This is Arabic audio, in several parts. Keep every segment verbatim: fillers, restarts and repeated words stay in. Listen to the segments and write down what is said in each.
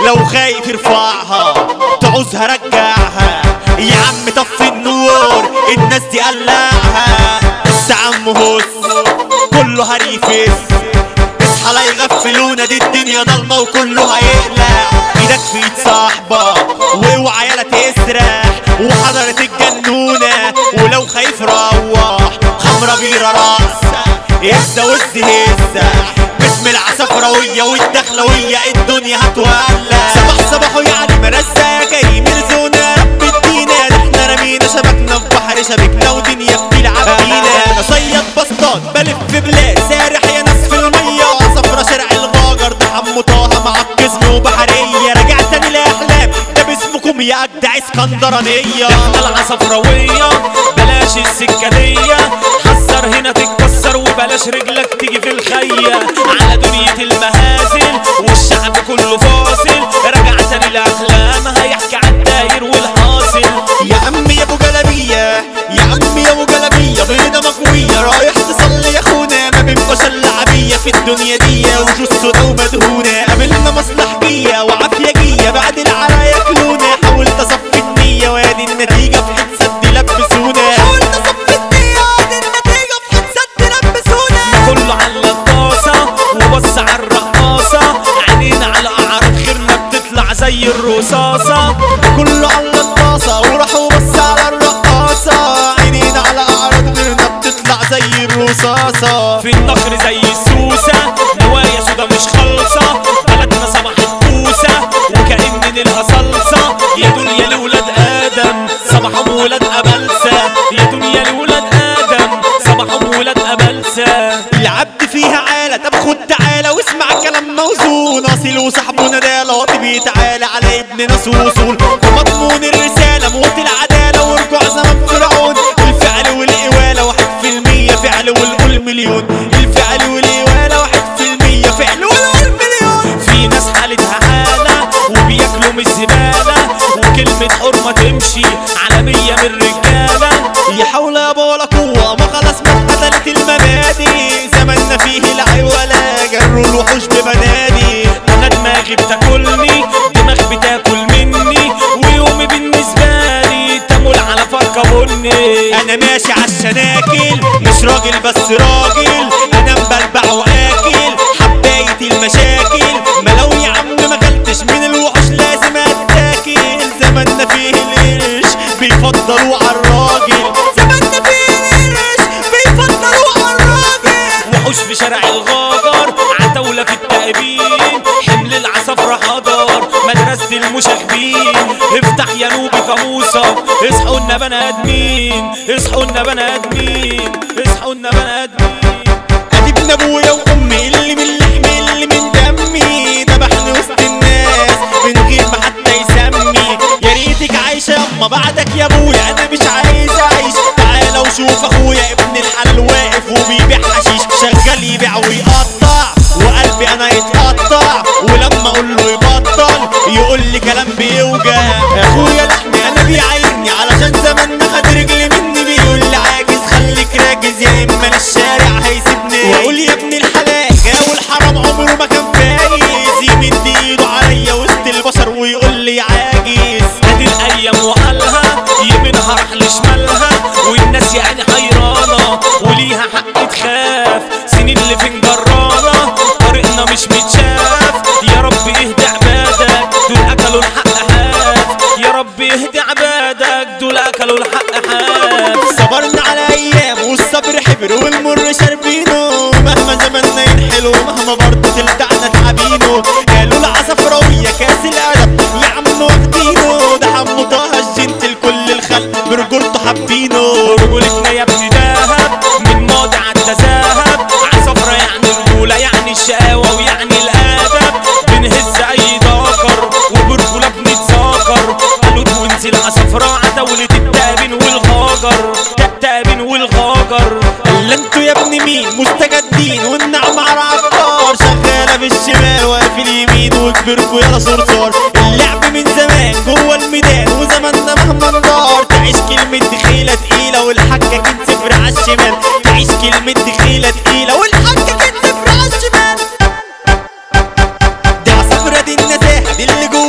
لو خايف ارفعها تعوزها رجعها. يا عم طفي النور الناس دي قلعها. بس يا عم هس كله هريفس، اصحى لا يغفلونا دي الدنيا ضلمة وكله هيقلع. ايدك في ايد صاحبك واوعى يالا تسرح، وحضرت الجنونة ولو خايف روح. خمرة بيرة راسة هزة وز هزة، باسم العصفراوية والدخلوية الدنيا هتولع. صباح صباحو يعني مرزة جاي مرزونا رب ادينا، احنا رمينا شبكنا في بحر شبكنا ودنيا بتلعب بينا. انا صياد بسطات بلف بلاد سارح يا ناس في المية، عصفرة شارع الغاجر ده حمو طه مع الجزم وبحرية. راجع تاني لاحلام ده باسمكم يا اجدع اسكندرانية. احنا العصفراوية بلاش السكادية، حذر هنا تتكسر وبلاش رجلك تيجي في الخية. على دنيا المهازل والشعب كله فاصل، راجع تاني لاحلام هيحكي عن الداير والحاصل. يا عم يا ابو جلبية يا عم يا ابو جلبية بيضة مكوية، رايح تصلي يا اخونا ما بيبقاش اللعبية في الدنيا دي وجثة ومدهونة. قابلنا مصلحجية وعافيجية بعد العرايا كلونا، حاولت اصفي النية وادي النتيجة في حد سد لبسونا. حاولت اصفي النية وادي النتيجة في حد سد لبسونا. كله على الطاسة وبص على الرقاصة، عينينا على اعراض خيرنا بتطلع زي الرصاصة. كله على الطاسة وراح وبص على الرقاصة، عينينا على اعراض غيرنا بتطلع زي الرصاصة. في النخر زي السوسة نوايا سودا مش خالصة، بلدنا صباح الكوسة وكأن نيلها صلصة. يا دنيا لولاد آدم صباحهم ولاد أبلسة، يا دنيا لولاد آدم صباحهم ولاد أبلسة. العبد فيها عالة طب خد تعالى واسمع كلام موزون، اصيل وصاحبه ندالة طبي تعالى على ابننا وصول. ومضمون الرسالة موت العدالة ورجوع زمن فرعون. الفعل والإوالة واحد في المية فعل والقول مليون، الفعل والإوالة واحد في المية فعل والقول مليون. في ناس حالتها حالة وبياكلوا من الزبالة، وكلمة حرمة تمشي على مية من الرجالة. يا حول يا ولا قوة ما خلاص ما اتقتلت المبادئ، زماننا فيه العيولة جروا الوحوش ببنادي. أنا دماغي بتاكلني دماغ بتاكل مني، ويومي بالنسبة لي تمول على فرقة بني. أنا ماشي عالشناكل مش راجل بس راجل، أنا مبلبع وآكل حباية المشاكل. ما لو يا عم ما كلتش من الوحوش لازم أتاكل، زماننا فيه القرش بيفضلوا عالراجل، زماننا فيه القرش بيفضلوا عالراجل. وحوش في شارع الغاجر عتاولة في التأبين، حمل العصفرة حضر مدرسة المشاغبين. افتح يا نوبي قاموسة اصحوا لنا بني ادمين، اصحوا لنا بني ادمين، اصحوا لنا بني ادمين. ادي ابن ابويا وامي اللي من لحمي اللي من دمي، ذبحني وسط الناس من غير ما حتى يسمي. يا ريتك عايشة يما بعدك يا ابويا انا مش عايز اعيش. تعالى وشوف اخويا ابن الحلال واقف وبيبيع حشيش، شغال يبيع ويقطع وقلبي انا يتقطع، ولما اقول له يبطل يقول لي كلام بيوجع. اخويا لحمي انا بيعايرني علشان زماننا خد رجلي مني، بيقول لي عاجز خليك راكز يا اما الشارع هيسيبني. واقول يا ابن الحلال جاو الحرام عمره ما كان فايز، يمد ايده عليا وسط البشر ويقول لي عاجز. ادي الايام وقالها يمينها راح لشمالها، والناس يعني حيرانة وليها حق تخاف. سنين اللي في جرانة طريقنا مش متشاف، يا رب اهدي عبادك دول اكلوا الحق حاف، يا رب اهدي عبادك دول اكلوا الحق حاف. صبرنا على ايام والصبر حبر والمر شاربينه، مهما زماننا ينحلو مهما برضه تلدعنا تعبينه. قالوا العصفراوية كاس الادب يا عم واخدينه، ده حمو طه الجنتل كل الخلق برجولته حابينه. رجولتنا يا ابني دهب من ماضي عدى ذهب، عصفرة يعني رجولة يعني الشقاوة ويعني الادب. بنهز اي ذكر وبرجولة بنتذاكر، قالوا وانزل عصفرة عتاولة التأبين والغاجر، التأبين والغاجر. الا انتوا يا ابن مين مستجدين والنعم على عطار، شغالة في الشمال واقف اليمين وكبركوا يلا صرصار. اللعب من زمان جوه الميدان وزماننا مهما ندار، تعيش كلمة دخيلة تقيلة والحاجة كان صفر عالشمال، تعيش كلمة دخيلة تقيلة والحاجة كان صفر عالشمال. دي عصفرة دي النزاهة دي اللي جوه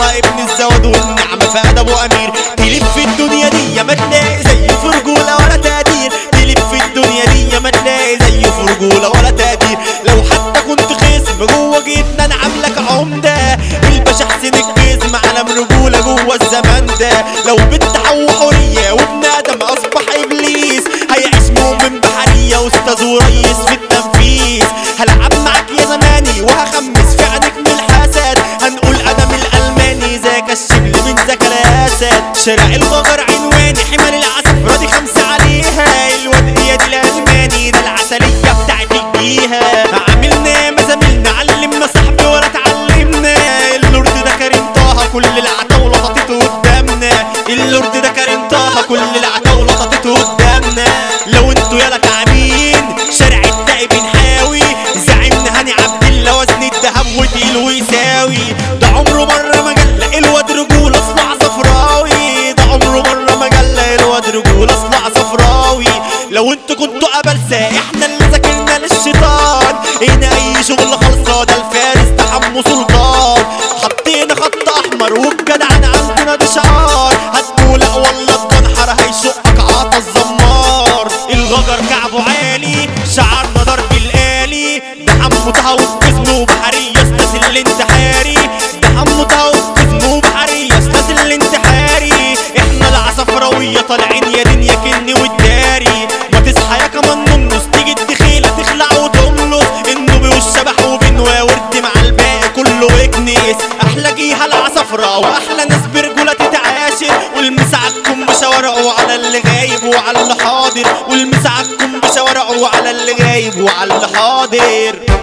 طه ابن الزواد والنعمة في ادبه امير. تلف في الدنيا دي ما تلاقي زيه في رجولة ولا تقدير، تلف في الدنيا دي ما تلاقي زيه في رجولة ولا تقدير. لو حتى كنت خصم جوه جيتنا انا عاملك عمدة، الباشا حسين الجسم علم رجولة جوه الزمان ده. لو بنت حو حورية وابن ادم اصبح ابليس، هيعيش مؤمن بحرية واستاذ وريس في التنفيذ. هلعب معاك يا زماني وهخمس في عينك من الحسد، هنقول ادم الالماني ذاك الشبل من ذاك الاسد. شارع الغجر عنواني حمال العسل راضي خمسة عليها، الواد اياد الالماني ده العسلية بتاعت الجيها. عاملنا مزاملنا علمنا صاحبي ولا اتعلمنا، اللورد ده كريم طه كل العتاولة طاطته قدامنا، اللورد ده كريم طه كل العتاولة طاطته قدامنا. لو انتوا يالا كعبين شارع التائب بنحاوي، زعيمنا هاني عبد الله وزن الدهب وتقيل ويساوي. ده عمره مرة ما جلى الواد رجولة اصلع صفراوي، ده عمره مرة ما جلى الواد رجولة اصلع صفراوي. لو انتوا كنتوا قبلسة احنا اللي ذاكرنا للشيطان، هنا اي شغل خلصة ده الفارس ده حمو سلطان. حطينا خط احمر والجدعان عندنا ده شعار، هتقول لا والله الجنحر هيشقك عطا الزمار. الغجر كعبه عالي شعرنا ضرب الآلي، ده حمو طه وبجسمه وبحرية استاذ الانتحاري، ده حمو طه وبجسمه وبحرية استاذ الانتحاري. احنا العصفراوية طالعين يا دنيا كني والداري، ما تصحى يا كمان ننص تيجي الدخيلة تخلع وتملص، النوبي والشبح وبنوا ورد مع الباقي كله اكنيس. احلى جيها العصفرة واحلى ناس برجولة تتعاشر، والمساعدكم بشوارعه على اللي غايب وعلى اللي حاضر، والمساعدكم بشوارعه على اللي غايب وعلى اللي حاضر.